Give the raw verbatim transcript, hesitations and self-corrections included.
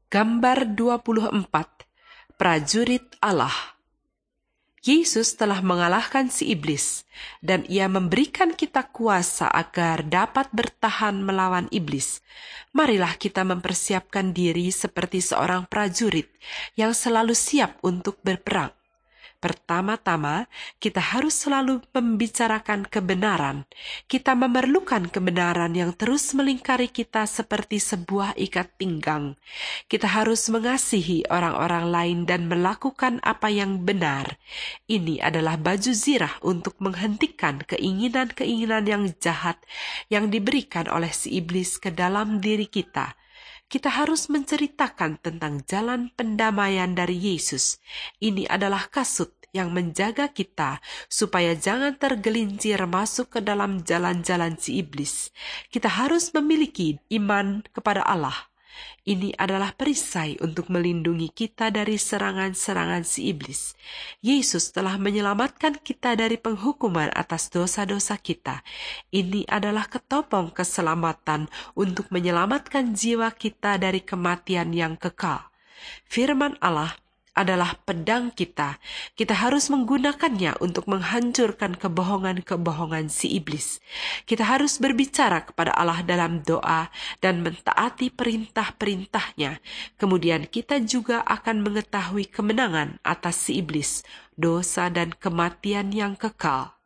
Gambar dua puluh empat. Prajurit Allah. Yesus telah mengalahkan si iblis, dan ia memberikan kita kuasa agar dapat bertahan melawan iblis. Marilah kita mempersiapkan diri seperti seorang prajurit yang selalu siap untuk berperang. Pertama-tama, kita harus selalu membicarakan kebenaran. Kita memerlukan kebenaran yang terus melingkari kita seperti sebuah ikat pinggang. Kita harus mengasihi orang-orang lain dan melakukan apa yang benar. Ini adalah baju zirah untuk menghentikan keinginan-keinginan yang jahat yang diberikan oleh si iblis ke dalam diri kita. Kita harus menceritakan tentang jalan pendamaian dari Yesus. Ini adalah kasut yang menjaga kita supaya jangan tergelincir masuk ke dalam jalan-jalan si iblis. Kita harus memiliki iman kepada Allah. Ini adalah perisai untuk melindungi kita dari serangan-serangan si iblis. Yesus telah menyelamatkan kita dari penghukuman atas dosa-dosa kita. Ini adalah ketopong keselamatan untuk menyelamatkan jiwa kita dari kematian yang kekal. Firman Allah adalah pedang kita. Kita harus menggunakannya untuk menghancurkan kebohongan-kebohongan si iblis. Kita harus berbicara kepada Allah dalam doa dan mentaati perintah-perintahnya. Kemudian kita juga akan mengetahui kemenangan atas si iblis, dosa dan kematian yang kekal.